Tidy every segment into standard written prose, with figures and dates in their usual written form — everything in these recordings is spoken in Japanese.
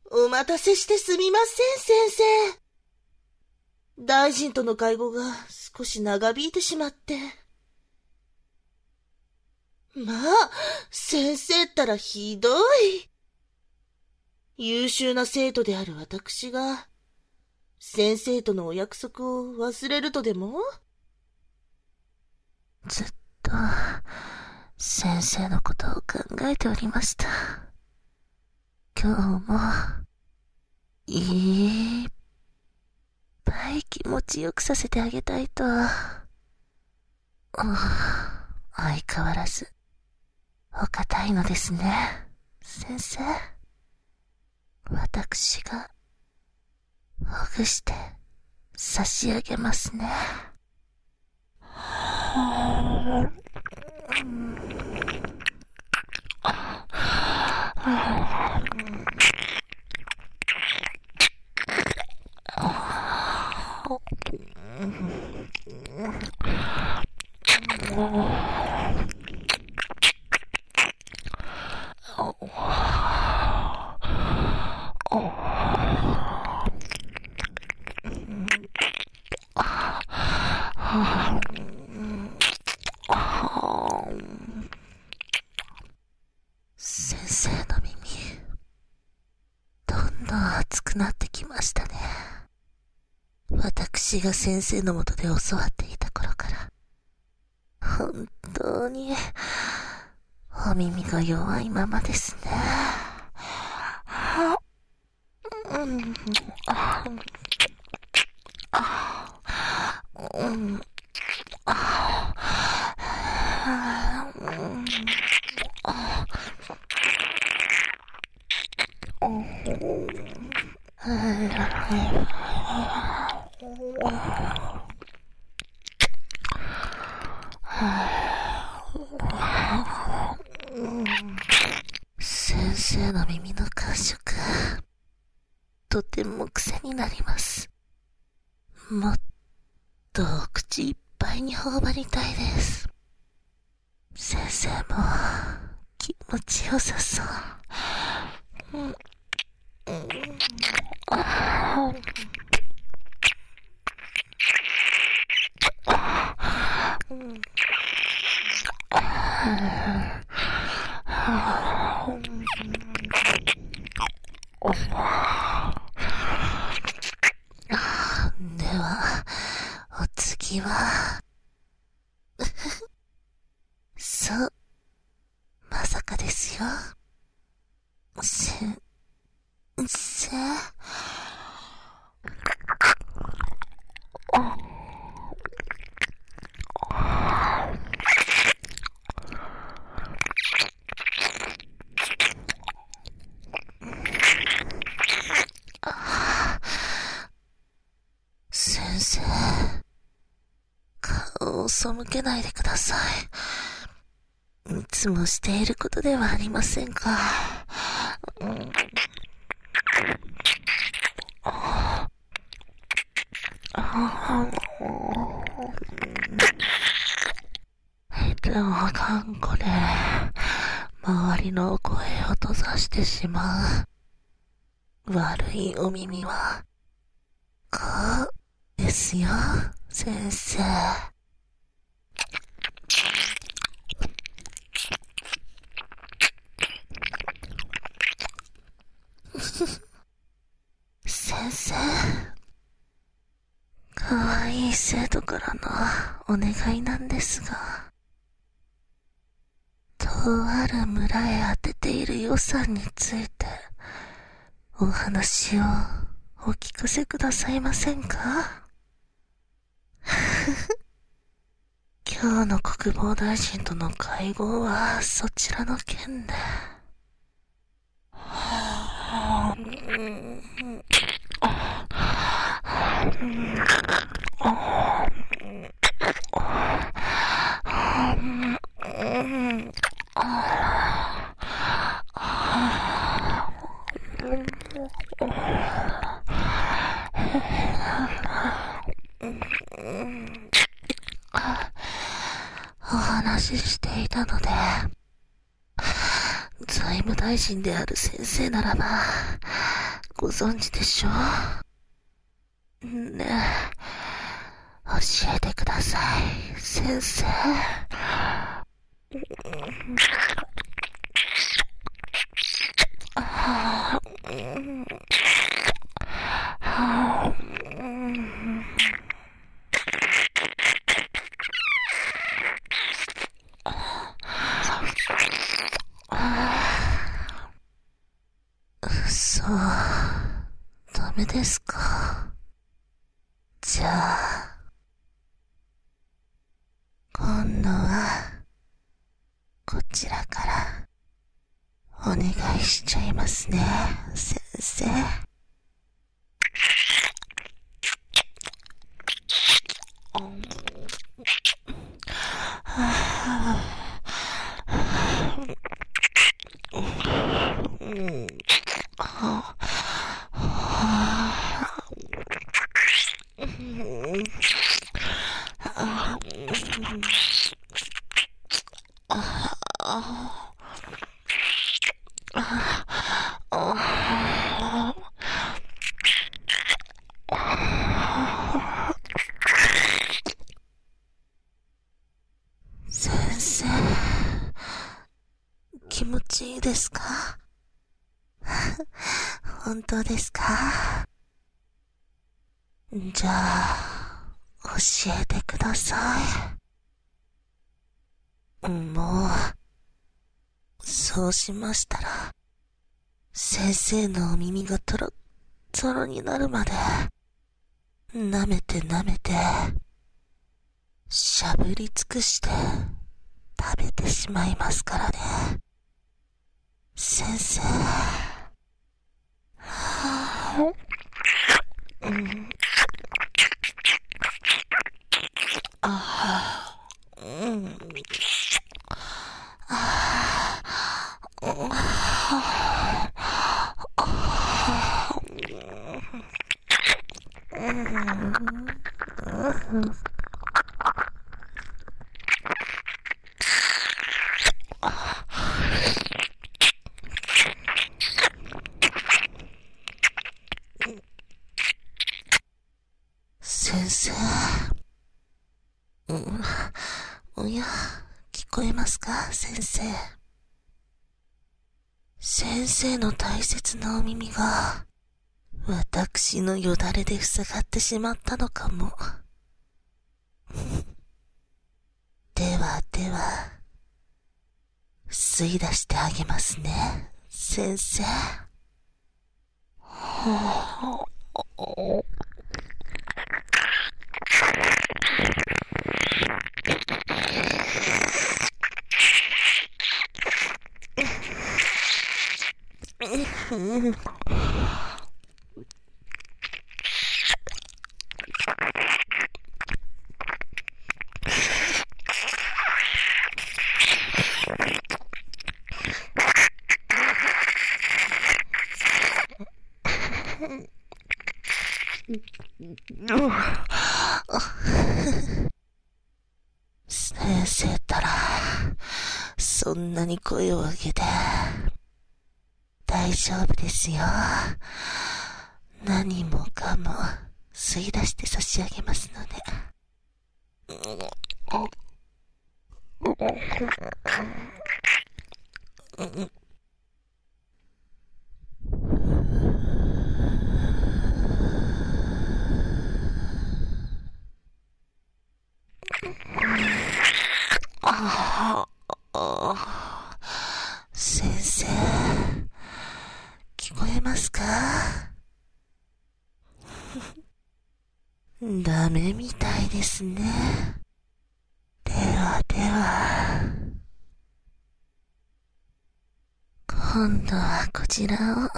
お待たせしてすみません、先生。大臣との会合が少し長引いてしまって。まあ、先生ったらひどい。優秀な生徒である私が、先生とのお約束を忘れるとでも？ ずっと、先生のことを考えておりました。今日も、いっぱい気持ちよくさせてあげたいと。相変わらず、お堅いのですね、先生。私が、ほぐして差し上げますね。先生の耳、どんどん熱くなってきましたね。私が先生のもとで教わっていた頃から、本当に、お耳が弱いままですね。先生の耳の感触、とても癖になります。もっとお口いっぱいに頬張りたいです。先生も気持ちよさそう。では、お次は、そう、まさかですよ。先生。先生、顔を背けないでください。いつもしていることではありませんか。でもあかん、これ。周りの声を閉ざしてしまう。悪いお耳は、こうですよ、先生。先生、かわいい生徒からのお願いなんですが、とある村へ当てている予算についてお話をお聞かせくださいませんか？今日の国防大臣との会合はそちらの件で。お話ししていたので、財務大臣である先生ならばご存知でしょう？ねえ、教えてください、先生。そう、ダメですか。じゃあ、今度は、こちらから、お願いしちゃいますね、先生。先生、気持ちいいですか？本当ですか？じゃあ、教えてください。もう、そうしましたら、先生のお耳がトロットロになるまで、舐めて舐めて、しゃぶり尽くして、食べてしまいますからね。先生。先生。おや、聞こえますか、先生。先生の大切なお耳が、私のよだれで塞がってしまったのかも。ではでは、吸い出してあげますね、先生。先生ったら、そんなに声を上げて、大丈夫ですよ。何もかも吸い出して差し上げますので。先生、聞こえますか？ダメみたいですね。ではでは、今度はこちらを。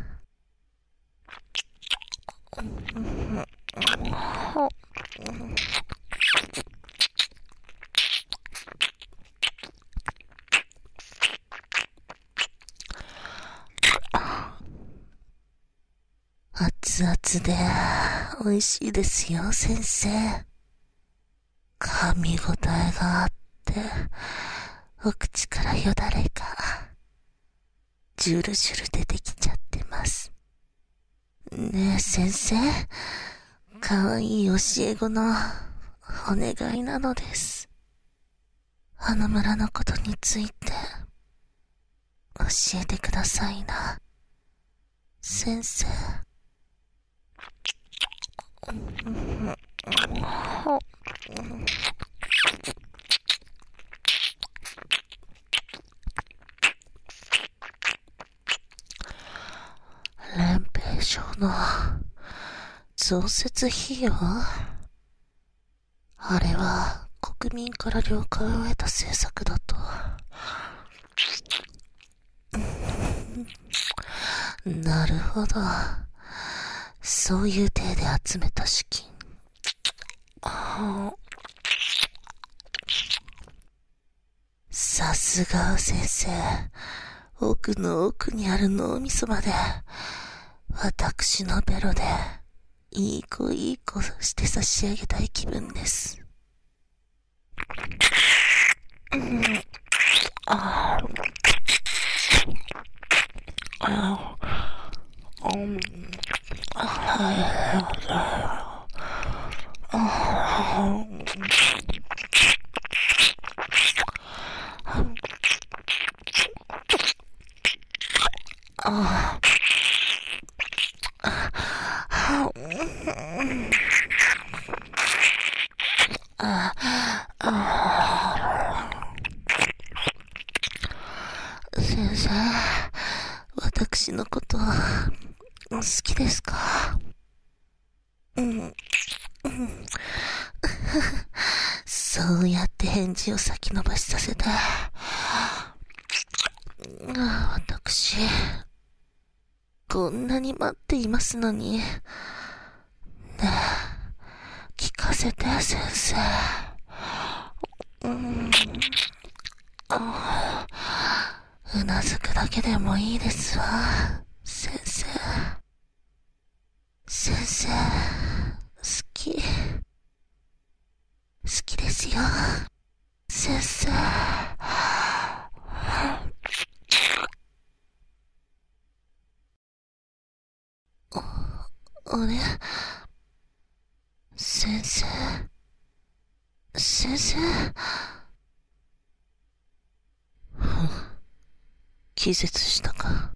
熱々で美味しいですよ、先生。噛み応えがあって、お口からよだれがジュルジュル出てきちゃってます。 ねえ先生、かわいい教え子のお願いなのです。あの村のことについて教えてくださいな、先生。連兵省の増設費用？あれは国民から了解を得た政策だと。なるほど。そういう体で集めた資金。さすが先生。奥の奥にある脳みそまで、私のベロで、いい子して差し上げたい気分です。先生、私のこと好きですか？そうやって返事を先延ばしさせて、私こんなに待っていますのに。ねえ、聞かせて先生。うなずくだけでもいいですわ、先生。先生、好きですよ、先生。あれ？先生？気絶したか？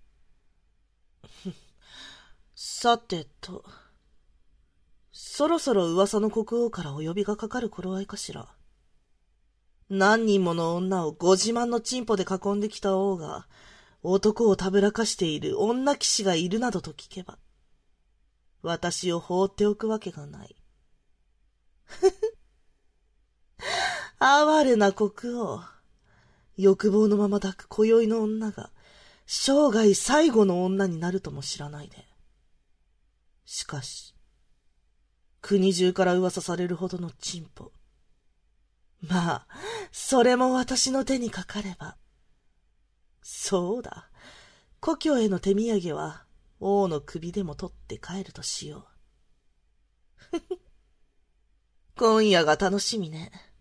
さてと、そろそろ噂の国王からお呼びがかかる頃合いかしら。何人もの女をご自慢のチンポで囲んできた王が、男をたぶらかしている女騎士がいるなどと聞けば、私を放っておくわけがない。哀れな国王。欲望のまま抱く今宵の女が、生涯最後の女になるとも知らないで。しかし、国中から噂されるほどのチンポ。まあ、それも私の手にかかれば。そうだ。故郷への手土産は、王の首でも取って帰るとしよう。今夜が楽しみね。